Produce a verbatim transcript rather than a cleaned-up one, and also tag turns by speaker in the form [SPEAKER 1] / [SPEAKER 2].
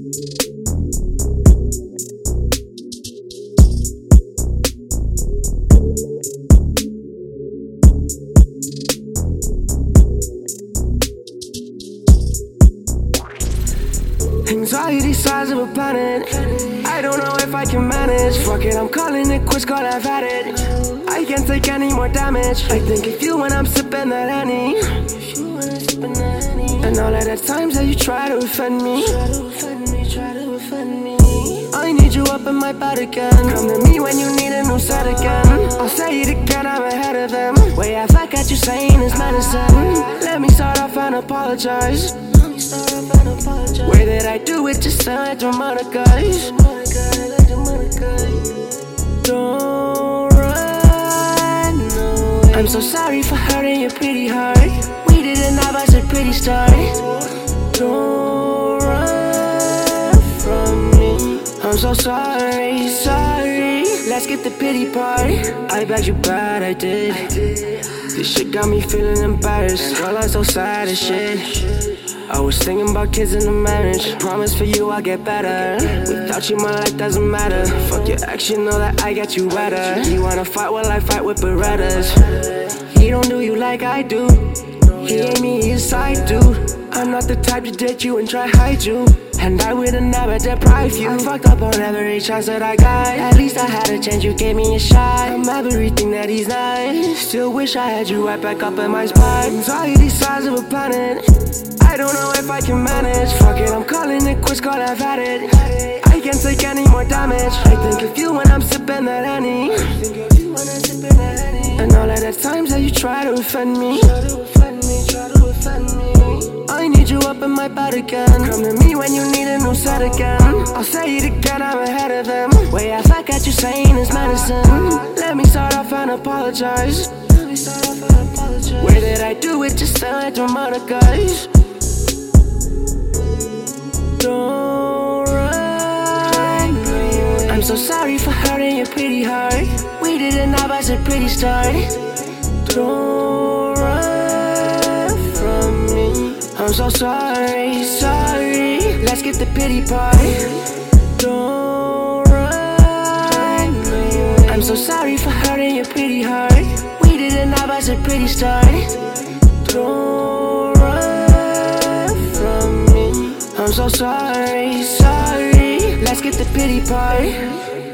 [SPEAKER 1] Anxiety size of a planet. I don't know if I can manage. Fuck it, I'm calling it quits, God, I've had it. I can't take any more damage. I think of you when I'm sipping that honey, and all of the times that you try to offend me. I need you up in my bed again. Come to me when you need a new set again. I'll say it again, I'm ahead of them. Way I fuck at you saying is medicine. Let me start off and apologize. Way that I do it just sound like Dramatica. Don't run away. I'm so sorry for hurting your pretty heart. We didn't have us a pretty start. Don't run from me. I'm so sorry, sorry. Let's get the pity part. I begged you bad, I did. This shit got me feeling embarrassed. Girl, I'm so sad as shit. I was thinking about kids in the marriage. Promise for you I'll get better. Without you my life doesn't matter. Fuck your ex, you know that I got you better. You wanna fight, well I fight with Berettas. He don't do you like I do. He ain't me, he's side dude. I'm not the type to date you and try hide you, and I would've never deprive you. I fucked up on every chance that I got. At least I had a chance, you gave me a shot. I'm everything that he's not. Still wish I had you right back up in my spot. Anxiety size of a planet. I don't know if I can manage. Fuck it, I'm calling it quits, God, I've had it. I can't take any more damage. I think of you when I'm sipping that honey, and all of the times that you try to offend me. I need you up in my bed again. Come to me when you need a new set again. I'll say it again, I'm ahead of them. Way I fuck at you saying is medicine. Let me start off and apologize. Way that I do it just sound like Dramatica. Don't run. I'm so sorry for hurting your pretty heart. We didn't have us a pretty start. Don't run from me. I'm so sorry, sorry. Let's get the pity part. Don't run. I'm so sorry for hurting your pretty heart. We didn't have us a pretty start. Don't run from me. I'm so sorry, sorry. Let's get the pity part.